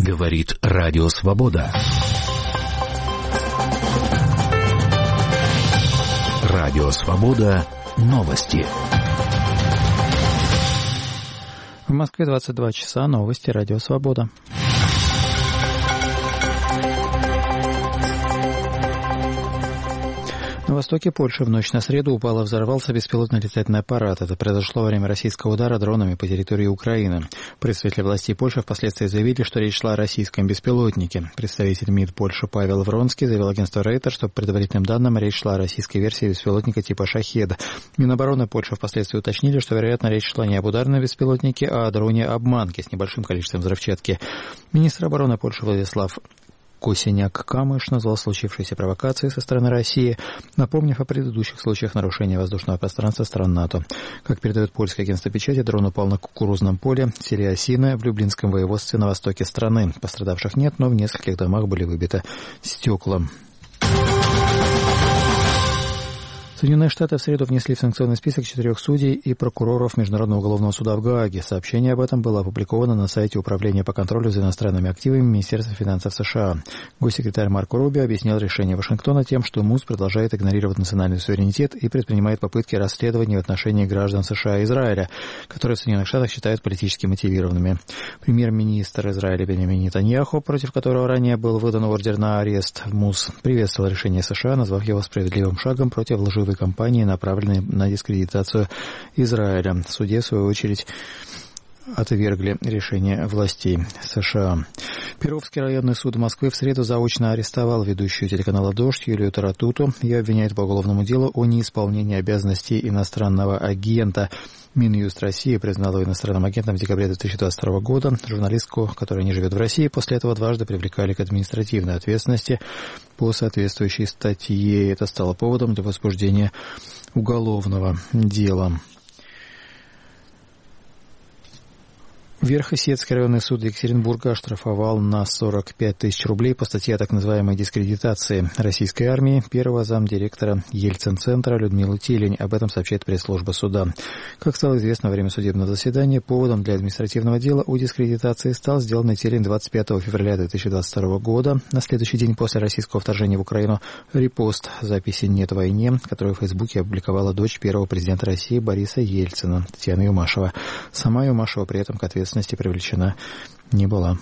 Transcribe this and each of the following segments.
Говорит Радио Свобода. Радио Свобода. Новости. В Москве 22 часа. Новости. Радио Свобода. На востоке Польши в ночь на среду взорвался беспилотный летательный аппарат. Это произошло во время российского удара дронами по территории Украины. Представители властей Польши впоследствии заявили, что речь шла о российском беспилотнике. Представитель МИД Польши Павел Вронский заявил агентству Рейтер, что по предварительным данным речь шла о российской версии беспилотника типа «Шахед». Минобороны Польши впоследствии уточнили, что, вероятно, речь шла не об ударном беспилотнике, а о дроне-обманке с небольшим количеством взрывчатки. Министр обороны Польши Владислав Косиняк-Камыш назвал случившиеся провокации со стороны России, напомнив о предыдущих случаях нарушения воздушного пространства стран НАТО. Как передает польское агентство печати, дрон упал на кукурузном поле в селе Осиное в Люблинском воеводстве на востоке страны. Пострадавших нет, но в нескольких домах были выбиты стекла. Соединенные Штаты в среду внесли в санкционный список 4 судей и прокуроров Международного уголовного суда в Гааге. Сообщение об этом было опубликовано на сайте Управления по контролю за иностранными активами Министерства финансов США. Госсекретарь Марко Рубио объяснил решение Вашингтона тем, что МУС продолжает игнорировать национальный суверенитет и предпринимает попытки расследования в отношении граждан США и Израиля, которые в Соединенных Штатах считают политически мотивированными. Премьер-министр Израиля Беньямин Нетаньяху, против которого ранее был выдан ордер на арест в МУС, приветствовал решение США, назвав его справедливым шагом против лживой кампании, направленной на дискредитацию Израиля. В суде, в свою очередь, отвергли решение властей США. Перовский районный суд Москвы в среду заочно арестовал ведущую телеканала «Дождь» Юлию Таратуту. Ее обвиняют по уголовному делу о неисполнении обязанностей иностранного агента. Минюст России признал ее иностранным агентом в декабре 2022 года. Журналистку, которая не живет в России, после этого дважды привлекали к административной ответственности по соответствующей статье. Это стало поводом для возбуждения уголовного дела. Верхосетский районный суд Екатеринбурга оштрафовал на 45 тысяч рублей по статье о так называемой дискредитации российской армии первого замдиректора Ельцин-центра Людмилу Телень. Об этом сообщает пресс-служба суда. Как стало известно во время судебного заседания, поводом для административного дела о дискредитации стал сделанный Телень 25 февраля 2022 года, на следующий день после российского вторжения в Украину, репост записи «Нет войне», которую в Фейсбуке опубликовала дочь первого президента России Бориса Ельцина, Татьяна Юмашева. Сама Юмашева при этом к ответственности привлечена не была.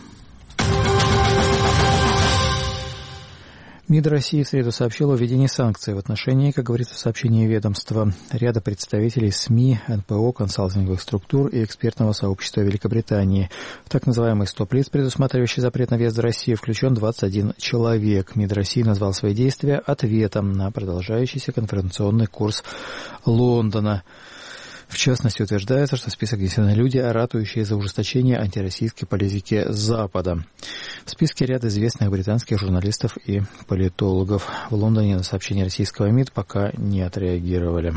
МИД России в среду сообщил о введении санкций в отношении, как говорится в сообщении ведомства, ряда представителей СМИ, НПО, консалтинговых структур и экспертного сообщества Великобритании. В так называемый стоп-лист, предусматривающий запрет на въезд в Россию, включен 21 человек. МИД России назвал свои действия ответом на продолжающийся конфронтационный курс Лондона. В частности, утверждается, что в список внесены люди, ратующие за ужесточение антироссийской политики Запада. В списке ряд известных британских журналистов и политологов. В Лондоне на сообщение российского МИД пока не отреагировали.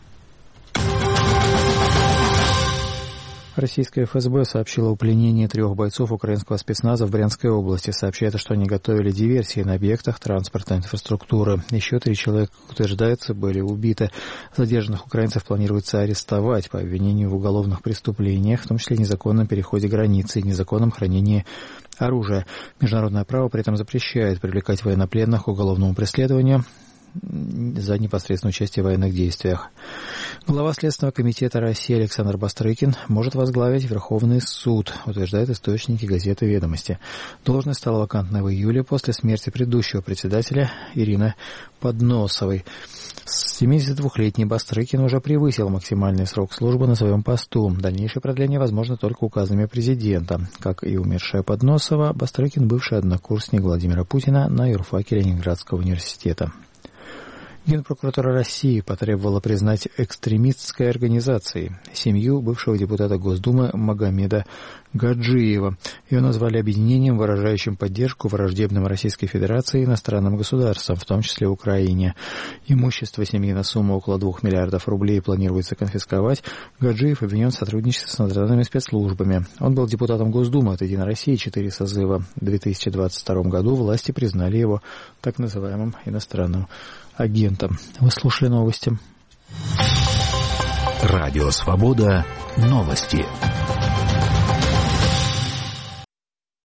Российская ФСБ сообщила о пленении 3 бойцов украинского спецназа в Брянской области. Сообщается, что они готовили диверсии на объектах транспортной инфраструктуры. Еще 3 человека, утверждается, были убиты. Задержанных украинцев планируется арестовать по обвинению в уголовных преступлениях, в том числе незаконном переходе границы и незаконном хранении оружия. Международное право при этом запрещает привлекать военнопленных к уголовному преследованию за непосредственное участие в военных действиях. Глава Следственного комитета России Александр Бастрыкин может возглавить Верховный суд, утверждают источники газеты «Ведомости». Должность стала вакантной в июле после смерти предыдущего председателя Ирины Подносовой. 72-летний Бастрыкин уже превысил максимальный срок службы на своем посту. Дальнейшее продление возможно только указами президента. Как и умершая Подносова, Бастрыкин бывший однокурсник Владимира Путина на юрфаке Ленинградского университета. Генпрокуратура России потребовала признать экстремистской организацией семью бывшего депутата Госдумы Магомеда Гаджиева. Ее назвали объединением, выражающим поддержку враждебным Российской Федерации и иностранным государствам, в том числе Украине. Имущество семьи на сумму около 2 миллиардов рублей планируется конфисковать. Гаджиев обвинен в сотрудничестве с иностранными спецслужбами. Он был депутатом Госдумы от «Единой России» 4 созыва. В 2022 году власти признали его так называемым иностранным агентом. Вы слушали новости. Радио Свобода. Новости.